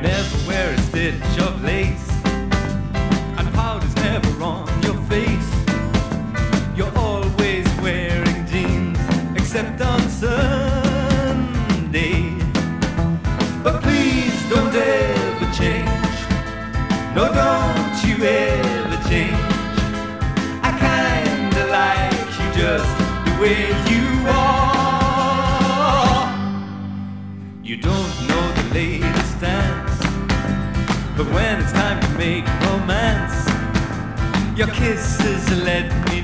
never wear a stitch of lace, and powder's never on your face. You're always wearing jeans, except on Sunday. But please don't ever change. No, don't you ever change. I kinda like you just the way you are. You don't know the latest dance, but when it's time to make romance, your kisses let me